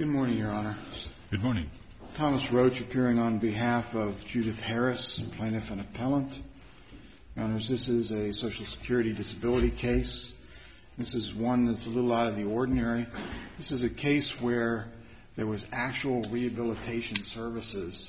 Good morning, Your Honor. Good morning. Thomas Roach appearing on behalf of Judith Harris, plaintiff and appellant. Your Honors, this is a Social Security disability case. This is one that's a little out of the ordinary. This is a case where there was actual rehabilitation services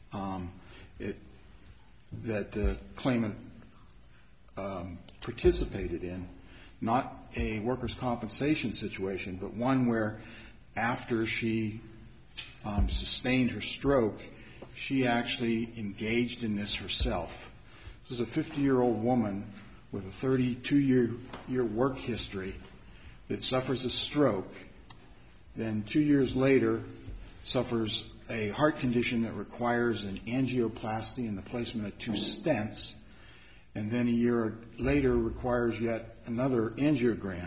that the claimant participated in, not a workers' compensation situation, but one where after she sustained her stroke, she actually engaged in this herself. This was a 50-year-old woman with a 32-year work history that suffers a stroke, then 2 years later suffers a heart condition that requires an angioplasty and the placement of 2 stents, and then a year later requires yet another angiogram.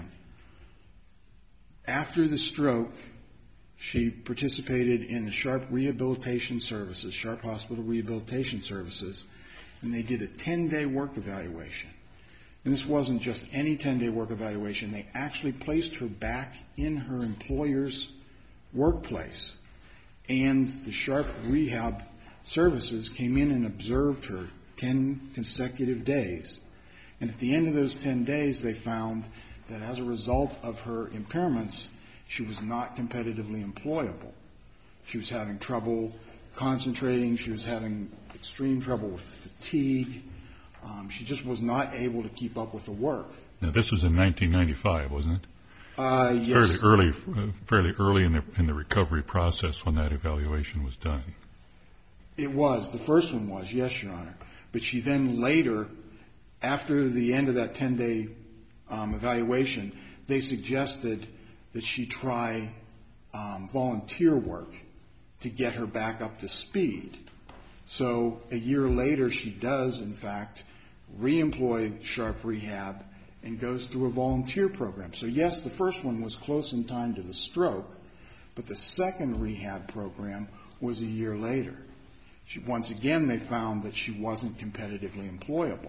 After the stroke, she participated in the Sharp Rehabilitation Services, Sharp Hospital Rehabilitation Services, and they did a 10-day work evaluation. And this wasn't just any 10-day work evaluation. They actually placed her back in her employer's workplace. And the Sharp Rehab Services came in and observed her 10 consecutive days. And at the end of those 10 days, they found that as a result of her impairments, she was not competitively employable. She was having trouble concentrating. She was having extreme trouble with fatigue. She just was not able to keep up with the work. Now, this was in 1995, wasn't it? Yes. Fairly early in the recovery process when that evaluation was done. It was. The first one was, yes, Your Honor. But she then later, after the end of that 10-day evaluation, they suggested that she try volunteer work to get her back up to speed. So a year later, she does, in fact, re-employ Sharp Rehab and goes through a volunteer program. So yes, the first one was close in time to the stroke, but the second rehab program was a year later. Once again, they found that she wasn't competitively employable.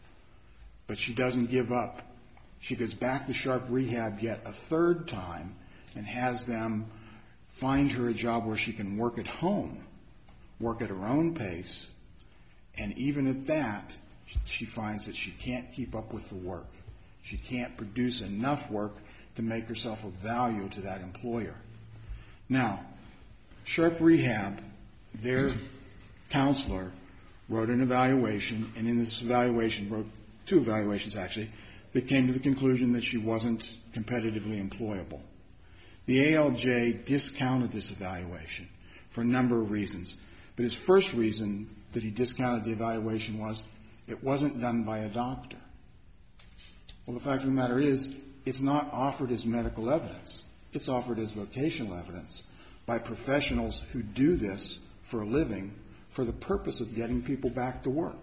But she doesn't give up. She goes back to Sharp Rehab yet a third time and has them find her a job where she can work at home, work at her own pace, and even at that, she finds that she can't keep up with the work. She can't produce enough work to make herself of value to that employer. Now, Sharp Rehab, their counselor, wrote an evaluation, and in this evaluation, wrote 2 evaluations actually, that came to the conclusion that she wasn't competitively employable. The ALJ discounted this evaluation for a number of reasons. But his first reason that he discounted the evaluation was it wasn't done by a doctor. Well, the fact of the matter is, it's not offered as medical evidence. It's offered as vocational evidence by professionals who do this for a living for the purpose of getting people back to work.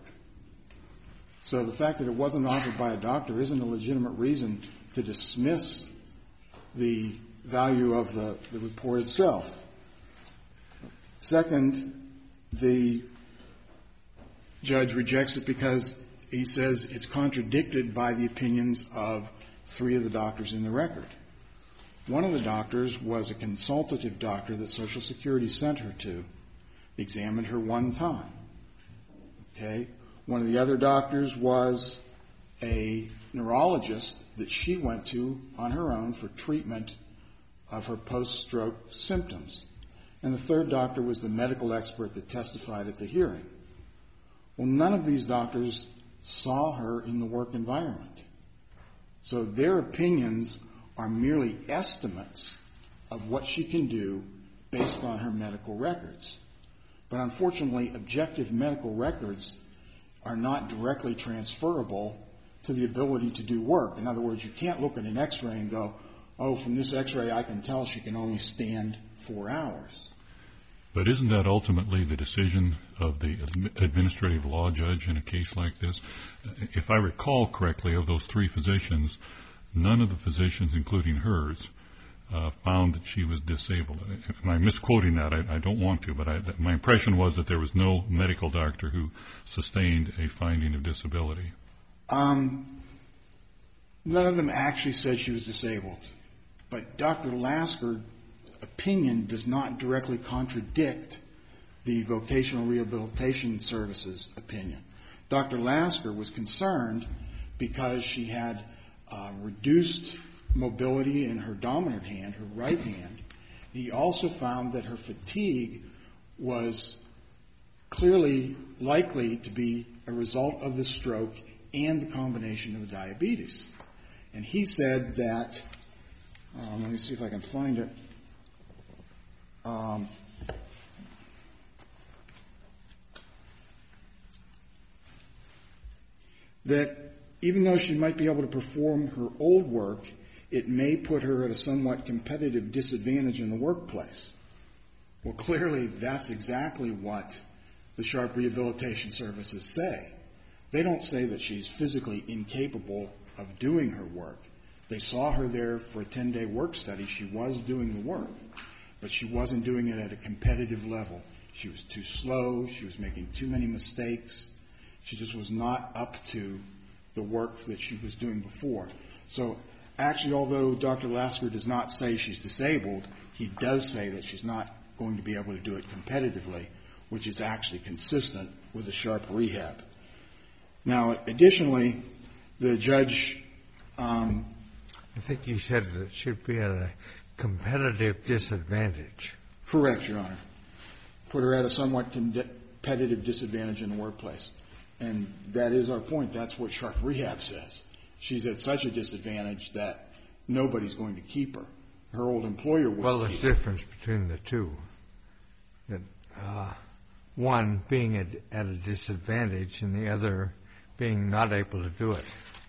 So the fact that it wasn't offered by a doctor isn't a legitimate reason to dismiss the value of the report itself. Second, the judge rejects it because he says it's contradicted by the opinions of 3 of the doctors in the record. One of the doctors was a consultative doctor that Social Security sent her to, examined her 1 time. Okay? One of the other doctors was a neurologist that she went to on her own for treatment of her post-stroke symptoms. And the third doctor was the medical expert that testified at the hearing. Well, none of these doctors saw her in the work environment. So their opinions are merely estimates of what she can do based on her medical records. But unfortunately, objective medical records are not directly transferable to the ability to do work. In other words, you can't look at an x-ray and go, oh, from this x-ray I can tell she can only stand 4 hours. But isn't that ultimately the decision of the administrative law judge in a case like this? If I recall correctly, of those 3 physicians, none of the physicians, including hers, found that she was disabled. Am I misquoting that? I don't want to, but my impression was that there was no medical doctor who sustained a finding of disability. None of them actually said she was disabled. But Dr. Lasker opinion does not directly contradict the vocational rehabilitation services opinion. Dr. Lasker was concerned because she had reduced mobility in her dominant hand, her right hand. He also found that her fatigue was clearly likely to be a result of the stroke and the combination of the diabetes. And he said that, let me see if I can find it. That even though she might be able to perform her old work, it may put her at a somewhat competitive disadvantage in the workplace. Well, clearly that's exactly what the Sharp Rehabilitation Services say. They don't say that she's physically incapable of doing her work. They saw her there for a 10-day work study. She was doing the work, but she wasn't doing it at a competitive level. She was too slow. She was making too many mistakes. She just was not up to the work that she was doing before. So actually, although Dr. Lasker does not say she's disabled, he does say that she's not going to be able to do it competitively, which is actually consistent with the Sharp rehab. Now, additionally, the judge... I think you said that it should be at a competitive disadvantage. Correct, Your Honor. Put her at a somewhat competitive disadvantage in the workplace. And that is our point. That's what Sharp Rehab says. She's at such a disadvantage that nobody's going to keep her. Her old employer will. Well, there's a difference between the two. That, one being at a disadvantage and the other being not able to do it.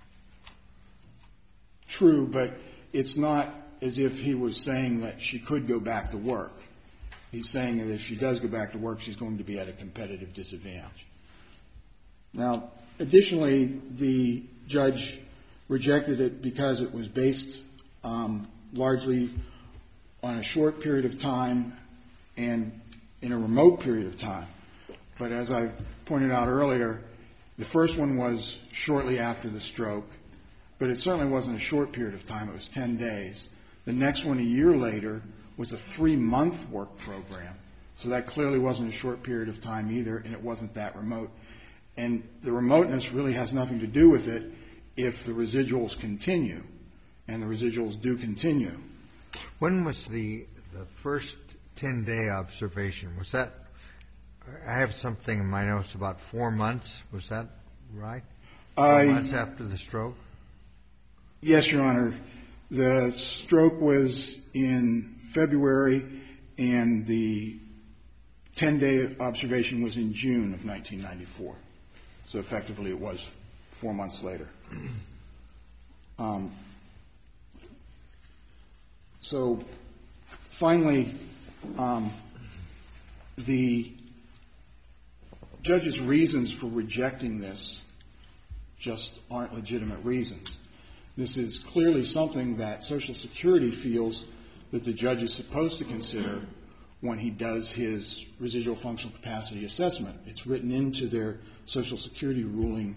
True, but it's not as if he was saying that she could go back to work. He's saying that if she does go back to work, she's going to be at a competitive disadvantage. Now, additionally, the judge rejected it because it was based largely on a short period of time and in a remote period of time. But as I pointed out earlier, the first one was shortly after the stroke, but it certainly wasn't a short period of time. It was 10 days. The next one, a year later, was a 3-month work program. So that clearly wasn't a short period of time either, and it wasn't that remote. And the remoteness really has nothing to do with it if the residuals continue, and the residuals do continue. When was the first 10-day observation? Was that, I have something in my notes about 4 months. Was that right? 4 months after the stroke? Yes, Your Honor. The stroke was in February, and the 10-day observation was in June of 1994. So effectively it was 4 months later. So finally, the judge's reasons for rejecting this just aren't legitimate reasons. This is clearly something that Social Security feels that the judge is supposed to consider when he does his residual functional capacity assessment. It's written into their Social Security ruling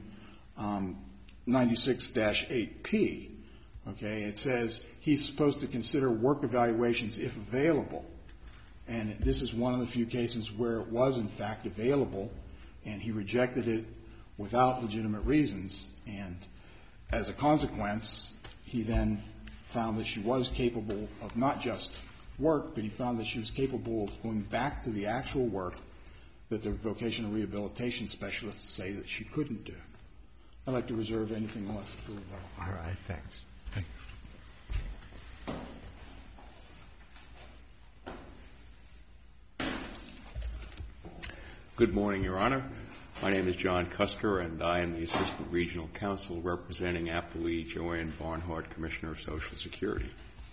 96-8P. Okay, it says he's supposed to consider work evaluations if available. And this is one of the few cases where it was in fact available, and he rejected it without legitimate reasons. And as a consequence, he then found that she was capable of not just work, but he found that she was capable of going back to the actual work that the vocational rehabilitation specialists say that she couldn't do. I'd like to reserve anything left for rebuttal. All right, thanks. Thank you. Good morning, Your Honor. My name is John Cusker, and I am the Assistant Regional Counsel representing Applee Joanne Barnhart, Commissioner of Social Security.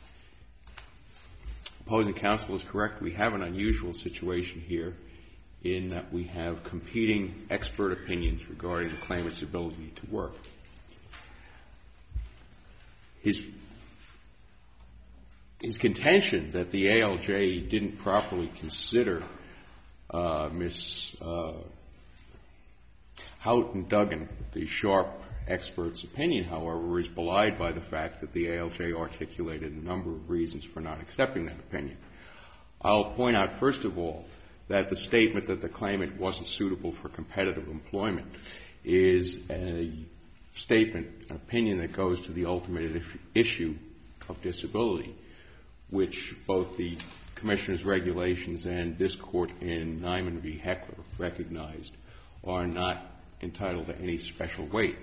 Opposing counsel is correct. We have an unusual situation here in that we have competing expert opinions regarding the claimant's ability to work. His contention that the ALJ didn't properly consider Ms. Houghton-Duggan, the Sharp expert's opinion, however, is belied by the fact that the ALJ articulated a number of reasons for not accepting that opinion. I'll point out, first of all, that the statement that the claimant wasn't suitable for competitive employment is a statement, an opinion that goes to the ultimate issue of disability, which both the Commissioner's regulations and this Court in Nyman v. Heckler recognized are not entitled to any special weight.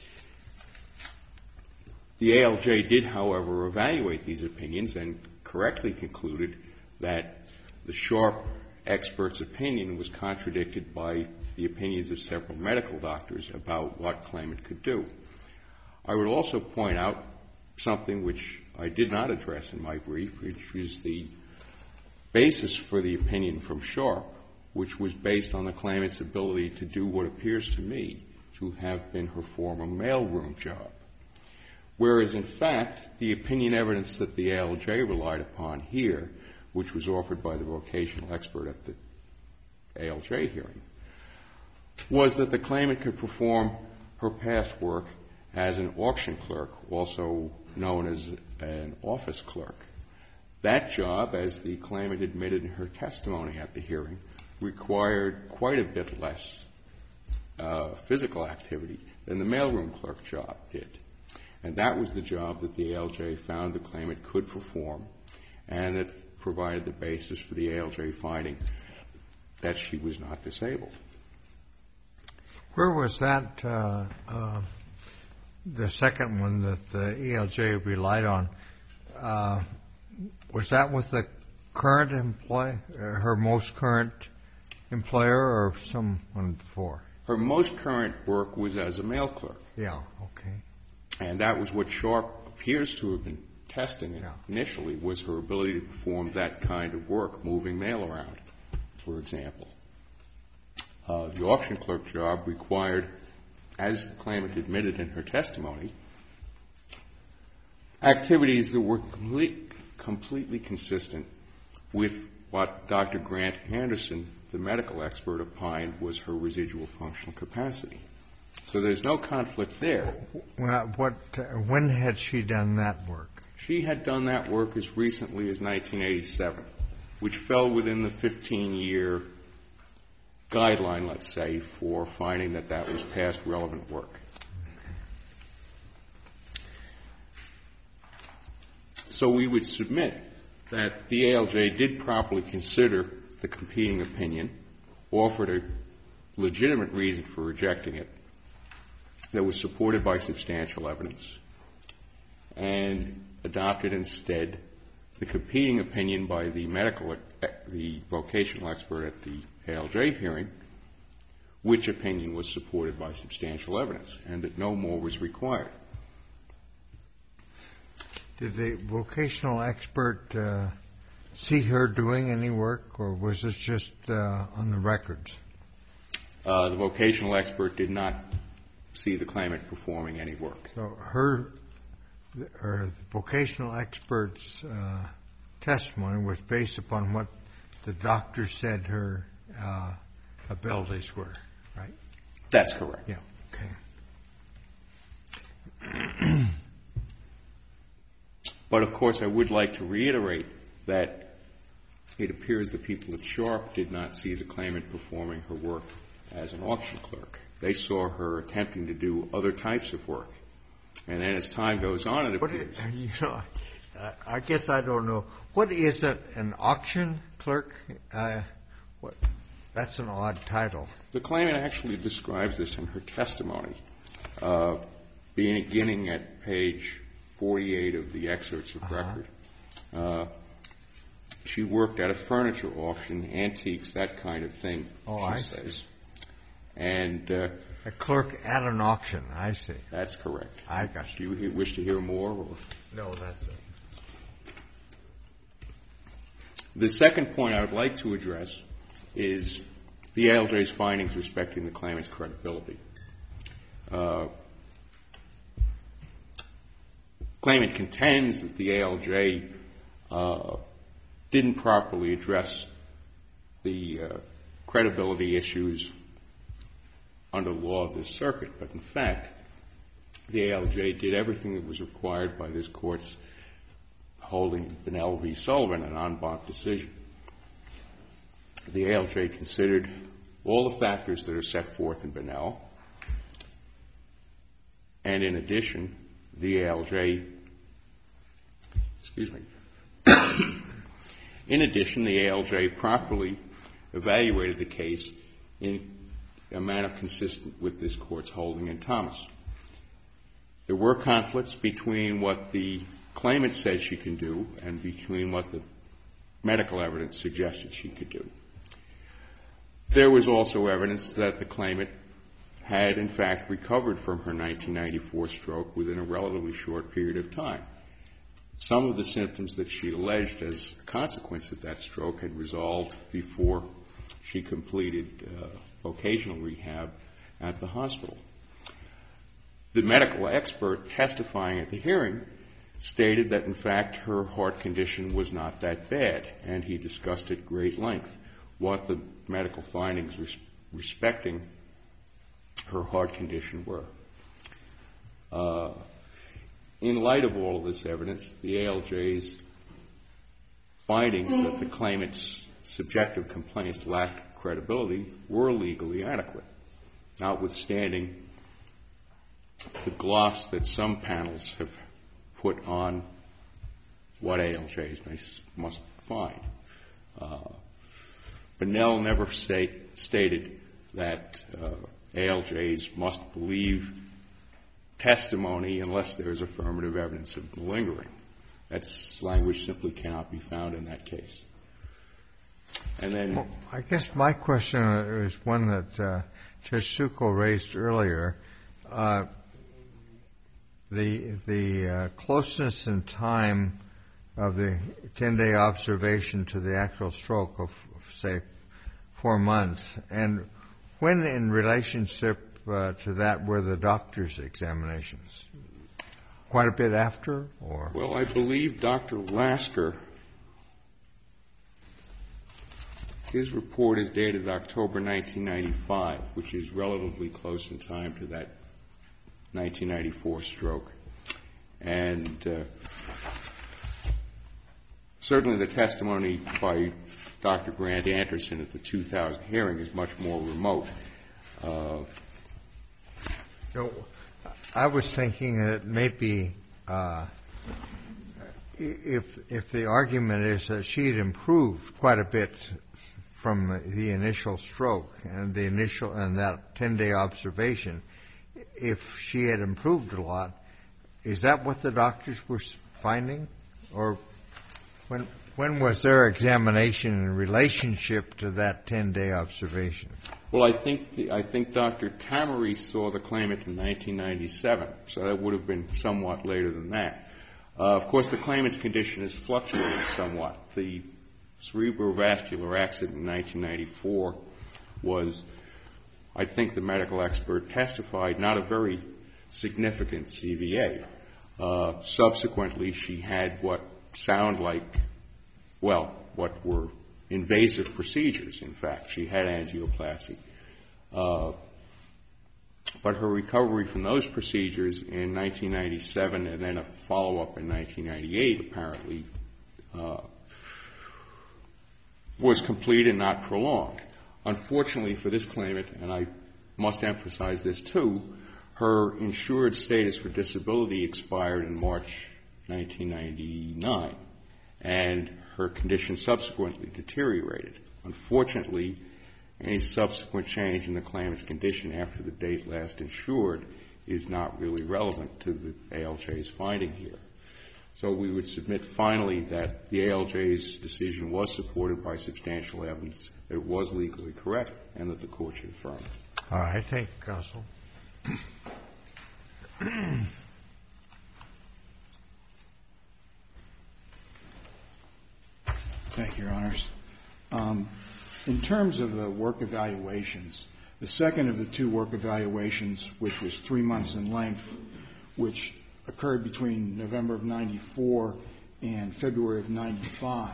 The ALJ did, however, evaluate these opinions and correctly concluded that the Sharp expert's opinion was contradicted by the opinions of several medical doctors about what claimant could do. I would also point out something which I did not address in my brief, which is the basis for the opinion from Sharp, which was based on the claimant's ability to do what appears to me to have been her former mailroom job. Whereas, in fact, the opinion evidence that the ALJ relied upon here, which was offered by the vocational expert at the ALJ hearing, was that the claimant could perform her past work as an auction clerk, also known as an office clerk. That job, as the claimant admitted in her testimony at the hearing, required quite a bit less physical activity than the mailroom clerk job did. And that was the job that the ALJ found the claimant could perform, and it provided the basis for the ALJ finding that she was not disabled. Where was that, the second one that the ALJ relied on? Was that with the current employee, her most current employer, or someone before? Her most current work was as a mail clerk. Yeah, okay. And that was what Sharp appears to have been testing initially, was her ability to perform that kind of work, moving mail around, for example. The auction clerk job required, as the claimant admitted in her testimony, activities that were completely consistent with what Dr. Grant Anderson, the medical expert, opined was her residual functional capacity. So there's no conflict there. When had she done that work? She had done that work as recently as 1987, which fell within the 15-year guideline, let's say, for finding that that was past relevant work. So we would submit that the ALJ did properly consider the competing opinion, offered a legitimate reason for rejecting it that was supported by substantial evidence, and adopted instead the competing opinion by the vocational expert at the ALJ hearing, which opinion was supported by substantial evidence, and that no more was required. Did the vocational expert see her doing any work, or was this just on the records? The vocational expert did not see the claimant performing any work. So the vocational expert's testimony was based upon what the doctor said her abilities were, right? That's correct. Yeah, okay. But, of course, I would like to reiterate that it appears the people at Sharp did not see the claimant performing her work as an auction clerk. They saw her attempting to do other types of work. And then as time goes on, it appears. I guess I don't know. What is it, an auction clerk? That's an odd title. The claimant actually describes this in her testimony, beginning at page 48 of the excerpts of record. She worked at a furniture auction, antiques, that kind of thing, she says. And a clerk at an auction, I see. That's correct. I got you. Do you wish to hear more? Or? No, that's it. The second point I would like to address is the ALJ's findings respecting the claimant's credibility. Claimant contends that the ALJ didn't properly address the credibility issues under the law of this circuit, but in fact, the ALJ did everything that was required by this Court's holding Bunnell v. Sullivan, an en banc decision. the ALJ considered all the factors that are set forth in Bunnell, and in addition, the ALJ, properly evaluated the case in a manner consistent with this Court's holding in Thomas. There were conflicts between what the claimant said she can do and between what the medical evidence suggested she could do. There was also evidence that the claimant had, in fact, recovered from her 1994 stroke within a relatively short period of time. Some of the symptoms that she alleged as a consequence of that stroke had resolved before she completed vocational rehab at the hospital. The medical expert testifying at the hearing stated that, in fact, her heart condition was not that bad, and he discussed at great length what the medical findings respecting her heart condition were. In light of all of this evidence, the ALJ's findings that the claimant's subjective complaints lacked credibility were legally adequate, notwithstanding the gloss that some panels have put on what ALJs must find. Bunnell never stated that ALJs must believe testimony unless there is affirmative evidence of malingering. That language simply cannot be found in that case. And then, well, I guess my question is one that Judge Succo raised earlier. The closeness in time of the 10-day observation to the actual stroke of, say, 4 months, and when in relationship to that were the doctor's examinations? Quite a bit after, or? Well, I believe Dr. Lasker, his report is dated October 1995, which is relatively close in time to that 1994 stroke. And certainly the testimony by Dr. Grant Anderson at the 2000 hearing is much more remote. I was thinking that maybe if the argument is that she had improved quite a bit from the initial stroke and that 10-day observation, if she had improved a lot, is that what the doctors were finding? Or when was their examination in relationship to that 10-day observation? Well, I think Dr. Tamery saw the claimant in 1997, so that would have been somewhat later than that. Of course, the claimant's condition has fluctuated somewhat. The cerebrovascular accident in 1994 was, I think the medical expert testified, not a very significant CVA. Subsequently, she had what sound like, well, what were invasive procedures, in fact. She had angioplasty. But her recovery from those procedures in 1997 and then a follow-up in 1998 apparently was complete and not prolonged. Unfortunately for this claimant, and I must emphasize this too, her insured status for disability expired in March 1999, and her condition subsequently deteriorated. Unfortunately, any subsequent change in the claimant's condition after the date last insured is not really relevant to the ALJ's finding here. So we would submit finally that the ALJ's decision was supported by substantial evidence that it was legally correct and that the Court should affirm it. All right. Thank you, Counsel. Thank you, Your Honors. In terms of the work evaluations, the second of the two work evaluations, which was 3 months in length, which occurred between November of 94 and February of 95,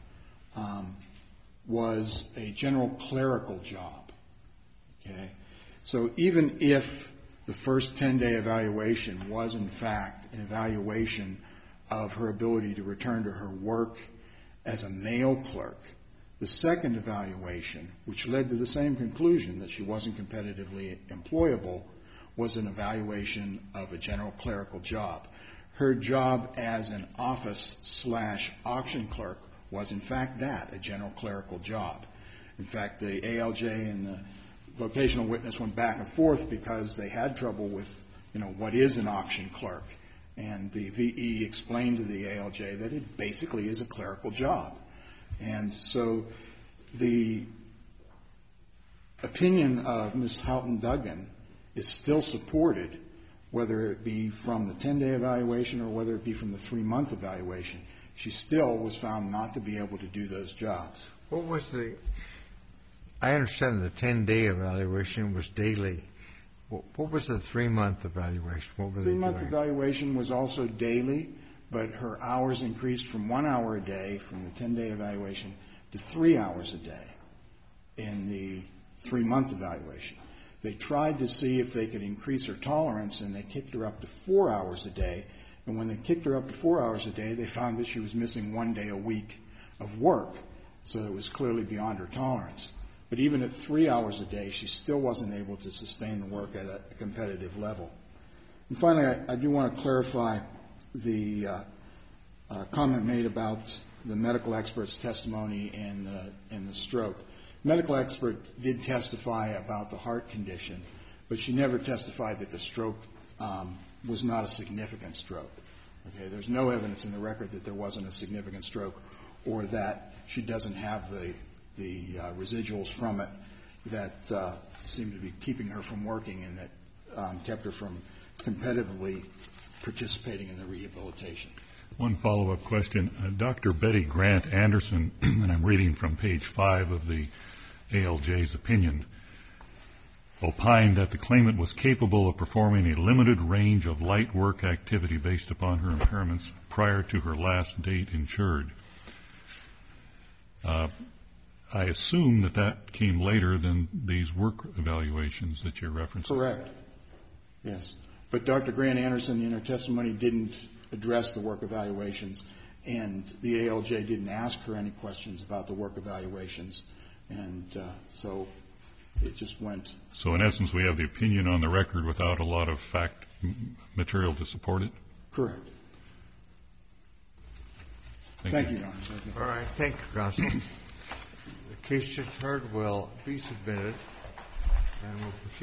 was a general clerical job. Okay? So even if the first 10-day evaluation was, in fact, an evaluation of her ability to return to her work as a mail clerk, The second evaluation, which led to the same conclusion that she wasn't competitively employable, was an evaluation of a general clerical job. Her job as an office/auction clerk was in fact that, a general clerical job. In fact, the ALJ and the vocational witness went back and forth because they had trouble with, what is an auction clerk. And the VE explained to the ALJ that it basically is a clerical job. And so the opinion of Ms. Houghton-Duggan is still supported, whether it be from the 10-day evaluation or whether it be from the 3-month evaluation. She still was found not to be able to do those jobs. I understand the 10-day evaluation was daily. What was the 3-month evaluation? What were they doing? 3-month evaluation was also daily, but her hours increased from 1 hour a day from the 10-day evaluation to 3 hours a day in the 3-month evaluation. They tried to see if they could increase her tolerance, and they kicked her up to 4 hours a day. And when they kicked her up to 4 hours a day, they found that she was missing 1 day a week of work, so it was clearly beyond her tolerance. But even at 3 hours a day, she still wasn't able to sustain the work at a competitive level. And finally, I do want to clarify the comment made about the medical expert's testimony and the stroke. Medical expert did testify about the heart condition, but she never testified that the stroke was not a significant stroke. Okay, there's no evidence in the record that there wasn't a significant stroke, or that she doesn't have the residuals from it that seem to be keeping her from working and that kept her from competitively participating in the rehabilitation. One follow-up question. Dr. Betty Grant Anderson, and I'm reading from page 5 of the ALJ's opinion, opined that the claimant was capable of performing a limited range of light work activity based upon her impairments prior to her last date insured. I assume that came later than these work evaluations that you're referencing. Correct. Yes. But Dr. Grant Anderson in her testimony didn't address the work evaluations, and the ALJ didn't ask her any questions about the work evaluations. And so it just went. So in essence, we have the opinion on the record without a lot of fact material to support it? Correct. Thank you, Your Honor. All right. Thank you, Counsel. The case just heard will be submitted, and we'll proceed.